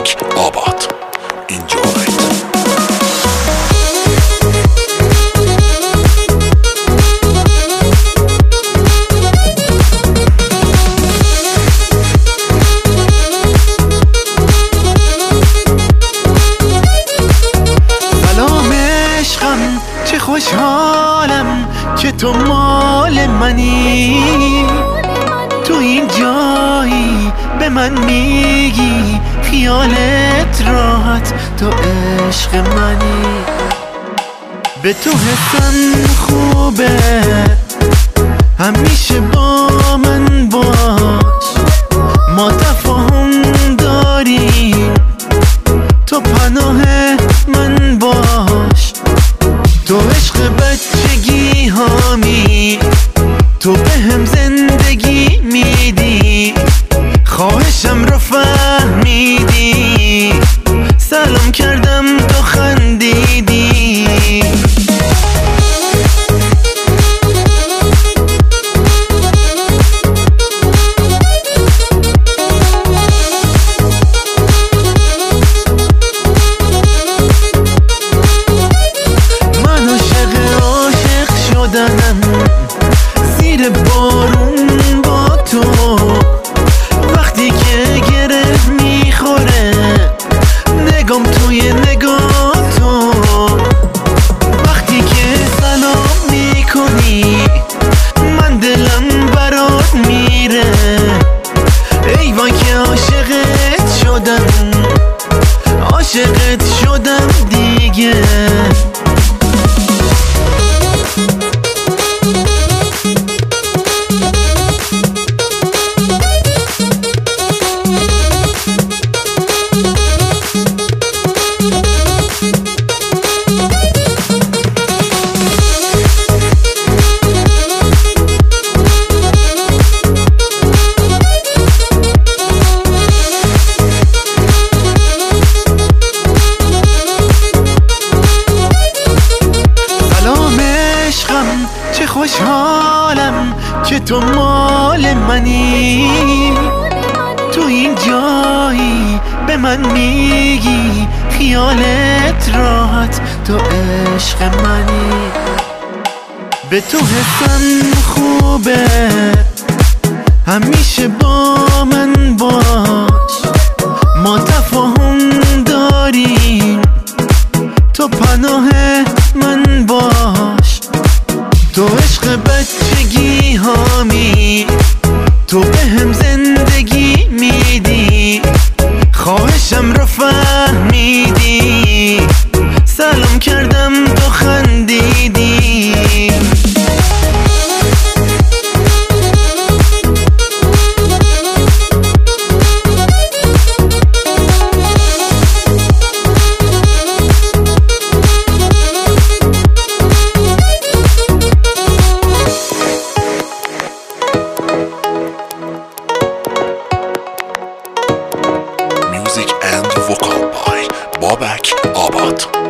بابک آباد. Enjoy. چه خوشحالم که تو مال منی، تو این جایی به من میگی خیالت راحت، تو عشق منی. به تو حسم خوبه، همیشه با من باش، ما تفاهم داریم، تو پناه من باش. تو عشق بچگی هامی، تو به هم زندگی میدی، خواهشم رو فهمیدی، سلام کردم تو خندیدی. زیر بارون با تو، وقتی که گره میخوره نگام توی نگاه تو، وقتی که سلام میکنی من دلم برات میره. ای وای که عاشقت شدم دیگه. چه خوشحالم که تو مال منی، تو این جایی به من میگی خیالت راحت، تو عشق منی. به تو حسم خوبه، همیشه با من باش، ما تفاهم داریم، تو پناه من باش. تو عشق بچگی هامی، تو به هم زندگی میدی، خواهشم رو فهمیدی، سلام کردم تو خندیدی. Music and vocal by بابک آباد.